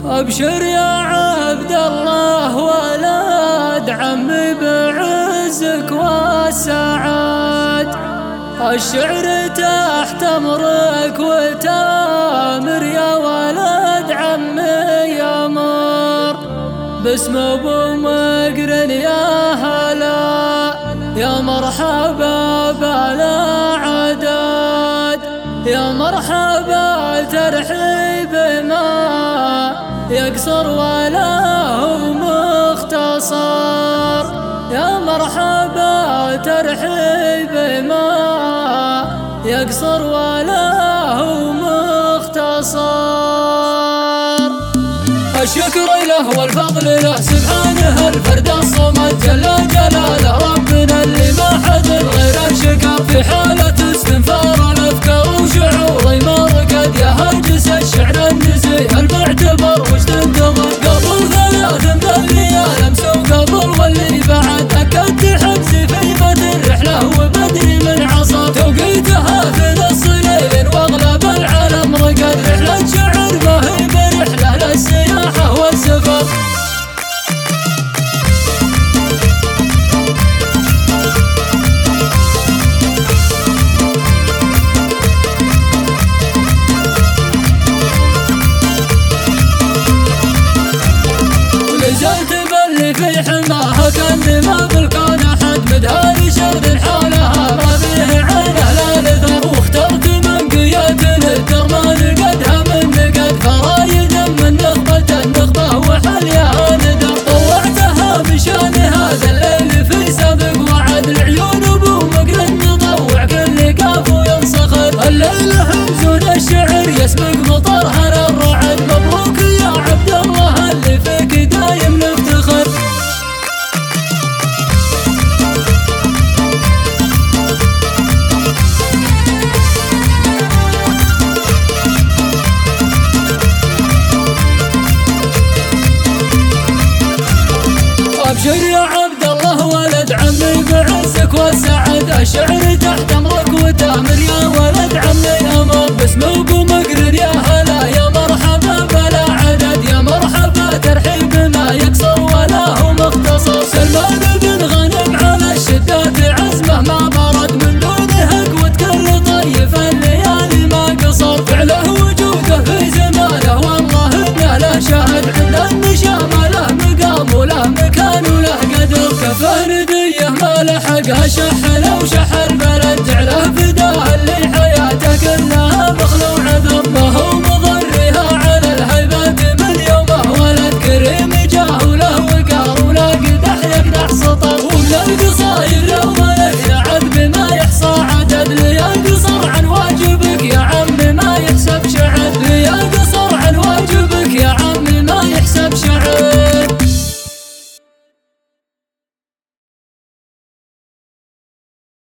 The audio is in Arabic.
أبشر يا عبد الله ولد عمي بعزك والسعاد، الشعر تحت أمرك وتامر يا ولد عمي يامر، باسم أبو مقرن يا هلا يا مرحبا بلا عداد، يا مرحبا ترحيب ما يقصر ولا هو مختصر، يا مرحبا ترحيب ما يقصر ولا هو مختصر. الشكر له والفضل له سبحانه الفرد الصمد جل جلاله، ربنا اللي ما حد غيره شكر في حالة استنفار الافكار وشعوري ما رقد يا هاجس الشعر النزيه المعتبر وش تنتظر؟ قبل 3 من الليال امس وقبل واللي بعد اكدت حجزي في مد الرحله وبدري من عصا توقيتها في نص ليل واغلب العالم رقد، رحله شعر ما هي برحله للسياحه والسفر. نزلت باللي في حماها كان ما بالكون احد مدهالي شرد حولها ما فيه عينه لا لثر، واخترت من قياد الدرمان قدها من نقد فرايد من نخبة النخبة وحليها ندر، طوعتها بشان هذا الليل في سابق وعد العيون ابو مقرن نطوع كل قاف وينصخر، الليله همزون الشعر يسبق مطرها للرعد، مبروك يا عبد الله اللي فيك دايم نفتخر. أبشر يا عبد الله ولد عمي بعزك والسعد، الشعر تحت أمرك وتامر يا ولد عمي أمر، باسم أبو مقرن يا هلا يا مرحبا بلا عدد، يا مرحبا ترحيب ما يقصر ولا هو مختصر، سلمان بن غانم على الشدات عزمه ما برد من دونه قوة كل طيف الليالي ما قصر، فعله وجوده في زمانه والله انه له شاهد، عند النشامه له مقام وله مكان وله قدر، كفى نديه ما لحقها شح لو شح